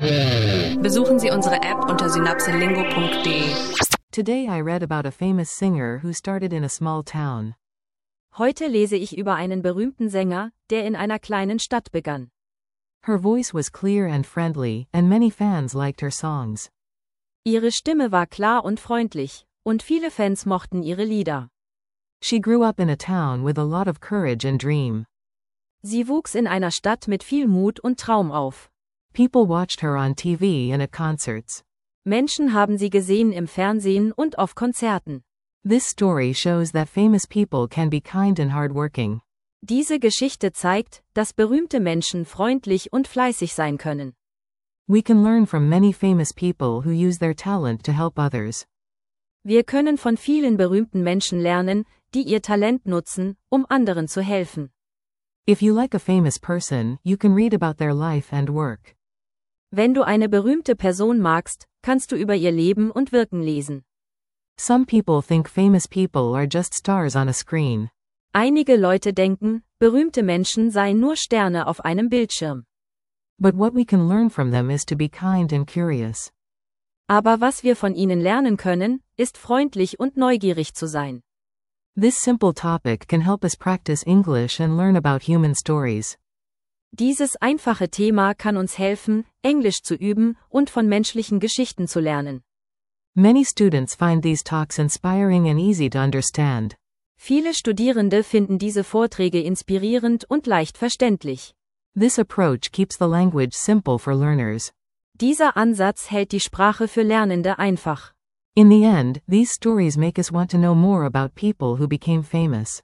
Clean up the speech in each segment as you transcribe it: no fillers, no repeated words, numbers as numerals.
Besuchen Sie unsere App unter synapselingo.de. Today I read about a famous singer who started in a small town. Heute lese ich über einen berühmten Sänger, der in einer kleinen Stadt begann. Her voice was clear and friendly, and many fans liked her songs. Ihre Stimme war klar und freundlich, und viele Fans mochten ihre Lieder. She grew up in a town with a lot of courage and dream. Sie wuchs in einer Stadt mit viel Mut und Traum auf. People watched her on TV and at concerts. Menschen haben sie gesehen im Fernsehen und auf Konzerten. This story shows that famous people can be kind and hardworking. Diese Geschichte zeigt, dass berühmte Menschen freundlich und fleißig sein können. We can learn from many famous people who use their talent to help others. Wir können von vielen berühmten Menschen lernen, die ihr Talent nutzen, um anderen zu helfen. If you like a famous person, you can read about their life and work. Wenn du eine berühmte Person magst, kannst du über ihr Leben und Wirken lesen. Some people think famous people are just stars on a screen. Einige Leute denken, berühmte Menschen seien nur Sterne auf einem Bildschirm. But what we can learn from them is to be kind and curious. Aber was wir von ihnen lernen können, ist freundlich und neugierig zu sein. This simple topic can help us practice English and learn about human stories. Dieses einfache Thema kann uns helfen, Englisch zu üben und von menschlichen Geschichten zu lernen. Many students find these talks inspiring and easy to understand. Viele Studierende finden diese Vorträge inspirierend und leicht verständlich. This approach keeps the language simple for learners. Dieser Ansatz hält die Sprache für Lernende einfach. In the end, these stories make us want to know more about people who became famous.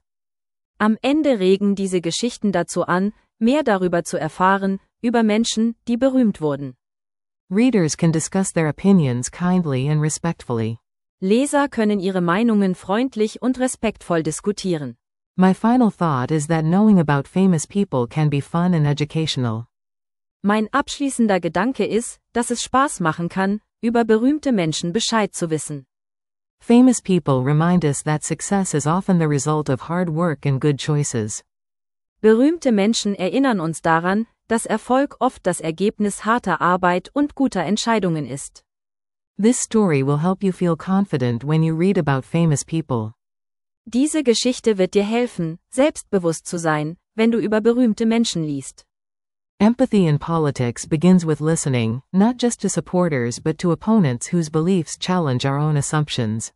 Am Ende regen diese Geschichten dazu an, mehr darüber zu erfahren, über Menschen, die berühmt wurden. Readers can discuss their opinions kindly and respectfully. Leser können ihre Meinungen freundlich und respektvoll diskutieren. My final thought is that knowing about famous people can be fun and educational. Mein abschließender Gedanke ist, dass es Spaß machen kann, über berühmte Menschen Bescheid zu wissen. Famous people remind us that success is often the result of hard work and good choices. Berühmte Menschen erinnern uns daran, dass Erfolg oft das Ergebnis harter Arbeit und guter Entscheidungen ist. This story will help you feel confident when you read about famous people. Diese Geschichte wird dir helfen, selbstbewusst zu sein, wenn du über berühmte Menschen liest. Empathy in politics begins with listening, not just to supporters but to opponents whose beliefs challenge our own assumptions.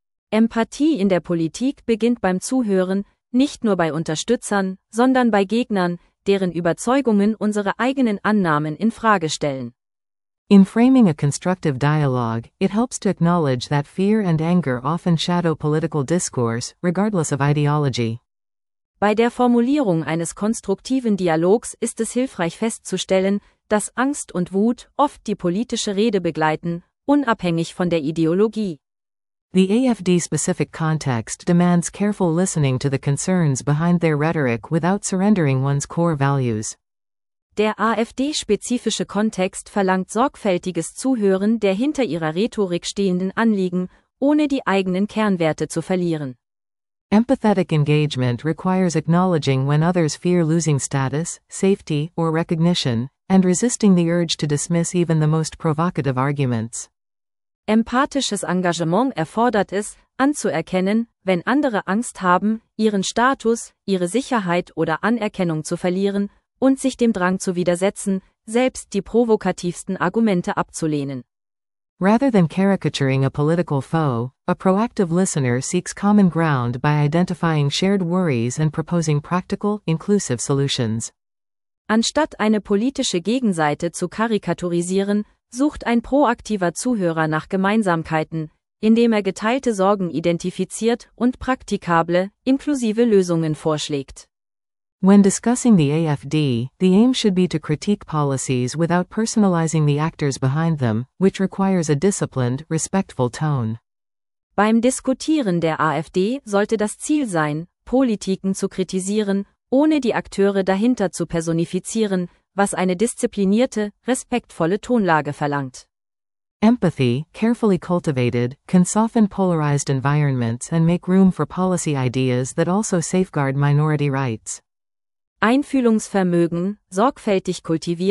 Empathie in der Politik beginnt beim Zuhören, nicht nur bei Unterstützern, sondern bei Gegnern, deren Überzeugungen unsere eigenen Annahmen in Frage stellen. In framing a constructive dialogue, it helps to acknowledge that fear and anger often shadow political discourse, regardless of ideology. Bei der Formulierung eines konstruktiven Dialogs ist es hilfreich festzustellen, dass Angst und Wut oft die politische Rede begleiten, unabhängig von der Ideologie. The AfD-specific context demands careful listening to the concerns behind their rhetoric without surrendering one's core values. Der AfD-spezifische Kontext verlangt sorgfältiges Zuhören der hinter ihrer Rhetorik stehenden Anliegen, ohne die eigenen Kernwerte zu verlieren. Empathetic engagement requires acknowledging when others fear losing status, safety, or recognition, and resisting the urge to dismiss even the most provocative arguments. Empathisches Engagement erfordert es, anzuerkennen, wenn andere Angst haben, ihren Status, ihre Sicherheit oder Anerkennung zu verlieren, und sich dem Drang zu widersetzen, selbst die provokativsten Argumente abzulehnen. Rather than caricaturing a political foe, a proactive listener seeks common ground by identifying shared worries and proposing practical, inclusive solutions. Anstatt eine politische Gegenseite zu karikaturisieren, sucht ein proaktiver Zuhörer nach Gemeinsamkeiten, indem er geteilte Sorgen identifiziert und praktikable, inklusive Lösungen vorschlägt. When discussing the AfD, the aim should be to critique policies without personalizing the actors behind them, which requires a disciplined, respectful tone. Beim Diskutieren der AfD sollte das Ziel sein, Politiken zu kritisieren, ohne die Akteure dahinter zu personifizieren, was eine disziplinierte, respektvolle Tonlage verlangt. Empathy, carefully cultivated, can soften polarized environments and make room for policy ideas that also safeguard minority rights. Einfühlungsvermögen, sorgfältig kultiviert,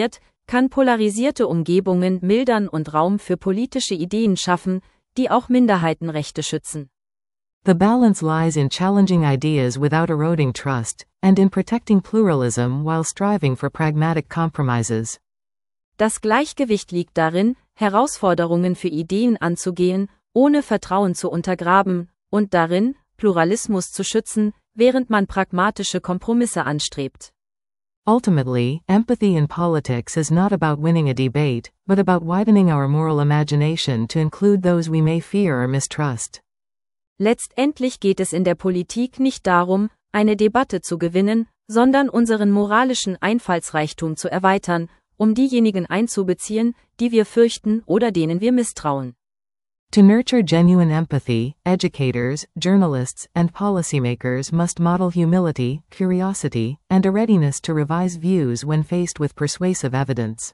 kann polarisierte Umgebungen mildern und Raum für politische Ideen schaffen, die auch Minderheitenrechte schützen. The balance lies in challenging ideas without eroding trust, and in protecting pluralism while striving for pragmatic compromises. Das Gleichgewicht liegt darin, Herausforderungen für Ideen anzugehen, ohne Vertrauen zu untergraben, und darin, Pluralismus zu schützen, während man pragmatische Kompromisse anstrebt. Ultimately, empathy in politics is not about winning a debate, but about widening our moral imagination to include those we may fear or mistrust. Letztendlich geht es in der Politik nicht darum, eine Debatte zu gewinnen, sondern unseren moralischen Einfallsreichtum zu erweitern, um diejenigen einzubeziehen, die wir fürchten oder denen wir misstrauen. To nurture genuine empathy, educators, journalists, and policymakers must model humility, curiosity, and a readiness to revise views when faced with persuasive evidence.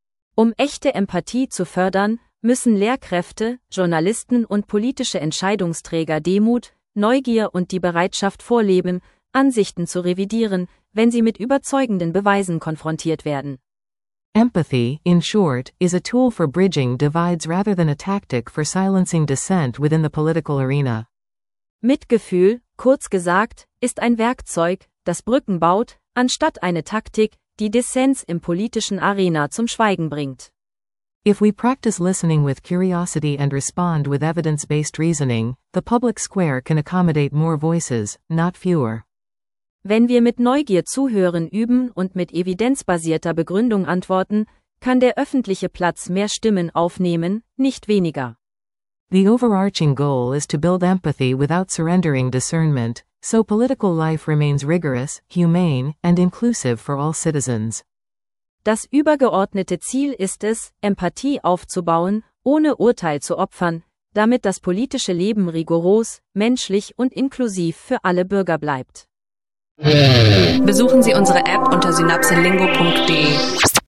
Um echte Empathie zu fördern, müssen Lehrkräfte, Journalisten und politische Entscheidungsträger Demut, Neugier und die Bereitschaft vorleben, Ansichten zu revidieren, wenn sie mit überzeugenden Beweisen konfrontiert werden. Empathy, in short, is a tool for bridging divides rather than a tactic for silencing dissent within the political arena. Mitgefühl, kurz gesagt, ist ein Werkzeug, das Brücken baut, anstatt eine Taktik, die Dissens im politischen Arena zum Schweigen bringt. If we practice listening with curiosity and respond with evidence-based reasoning, the public square can accommodate more voices, not fewer. Wenn wir mit Neugier zuhören üben und mit evidenzbasierter Begründung antworten, kann der öffentliche Platz mehr Stimmen aufnehmen, nicht weniger. The overarching goal is to build empathy without surrendering discernment, so political life remains rigorous, humane, and inclusive for all citizens. Das übergeordnete Ziel ist es, Empathie aufzubauen, ohne Urteil zu opfern, damit das politische Leben rigoros, menschlich und inklusiv für alle Bürger bleibt. Besuchen Sie unsere App unter synapselingo.de.